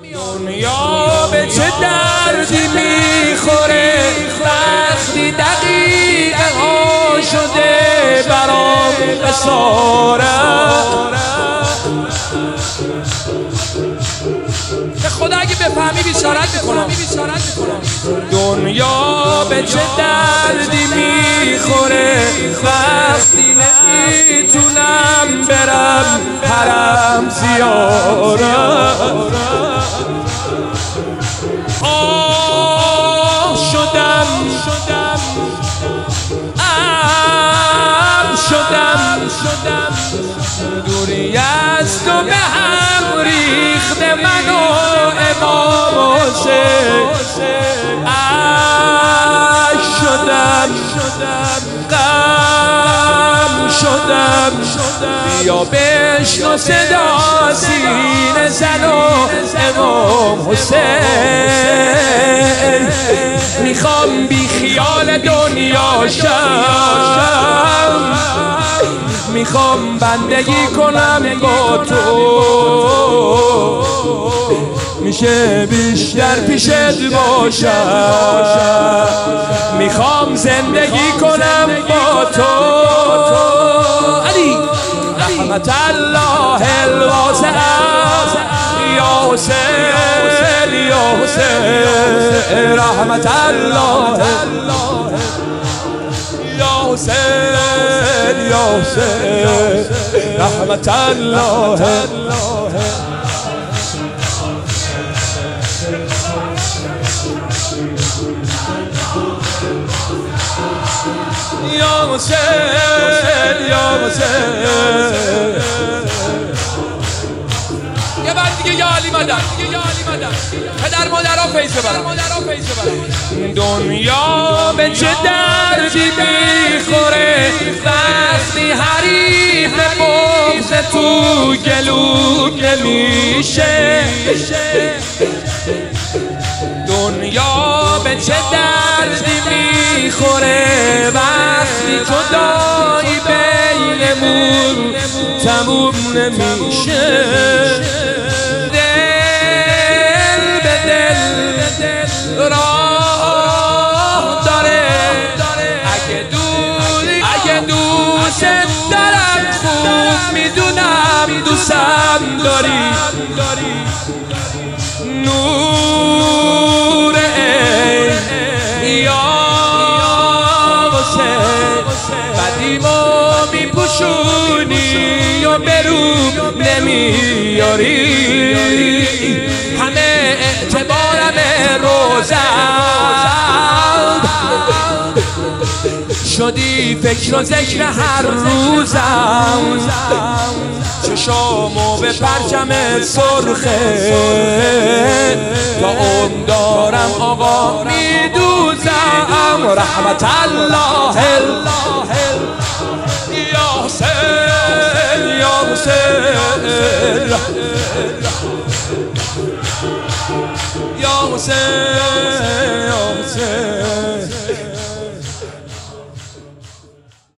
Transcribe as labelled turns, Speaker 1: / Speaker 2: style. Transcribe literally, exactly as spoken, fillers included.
Speaker 1: دنیا به چه دردی میخوره وقتی دقیقه ها شده برام اسارت. به خدا اگه بفهمی بیشارت میکنم. دنیا به چه دردی میخوره وقتی نمیتونم برم حرم زیارت. آه شدم ام شدم دوری از تو به هم ریخته من و امام حسین. عاش شدم غم شدم بیا بشنو صدا سینه زن و امام حسین. میخوام بی خیال دنیا شم، میخوام بندگی کنم با تو، میشه بیشتر پیشت باشم، میخوام زندگی کنم با تو. علی رحمت الله الواسع یا حسین یا حسین رحمت الله یا حسین یا حسین رحمت الله یا حسین یا حسین. یه بار دیگه یا علی مدد پدر مادرها فیض ببرم. دنیا به چه دردی میخوره وقتی حریف بغض تو گلو نمیشه. دنیا به چه دردی میخوره وقتی جدایی بینمون تموم نمیشه. دل به دل راه داره اگه دوری اگه دوست دارم خوب میدونم دوستم داری. نور ای یا حسین قدیمو میپوشونی و برو نمیاری. همه اعتبارم روزم شدی فکر و ذکر هر روزم. چشامو به پرچم سرخه تا اون دارم آقا میدوزم. رحمت الله یا حسین یا حسین یا حسین یا حسین.